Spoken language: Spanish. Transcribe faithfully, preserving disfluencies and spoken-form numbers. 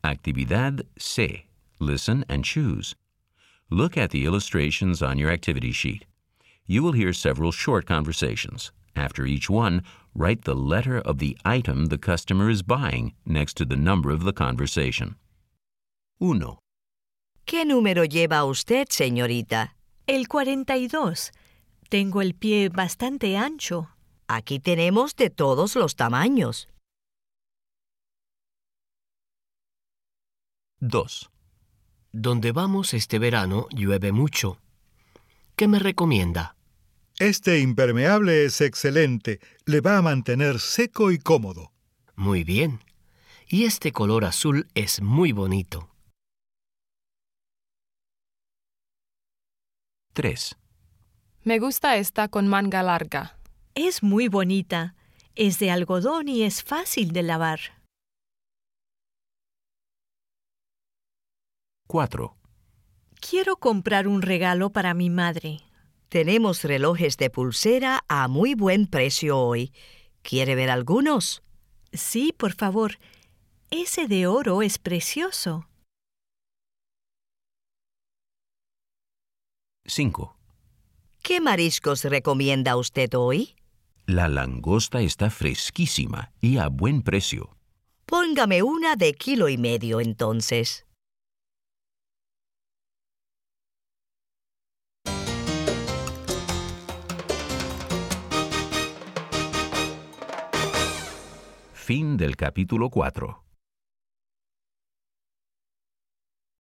Actividad C. Listen and choose. Look at the illustrations on your activity sheet. You will hear several short conversations. After each one, write the letter of the item the customer is buying next to the number of the conversation. Uno. ¿Qué número lleva usted, señorita? El cuarenta y dos. Tengo el pie bastante ancho. Aquí tenemos de todos los tamaños. Dos. Donde vamos este verano llueve mucho. ¿Qué me recomienda? Este impermeable es excelente. Le va a mantener seco y cómodo. Muy bien. Y este color azul es muy bonito. Tres. Me gusta esta con manga larga. Es muy bonita. Es de algodón y es fácil de lavar. Cuatro. Quiero comprar un regalo para mi madre. Tenemos relojes de pulsera a muy buen precio hoy. ¿Quiere ver algunos? Sí, por favor. Ese de oro es precioso. Cinco. ¿Qué mariscos recomienda usted hoy? La langosta está fresquísima y a buen precio. Póngame una de kilo y medio entonces. Fin del capítulo cuatro.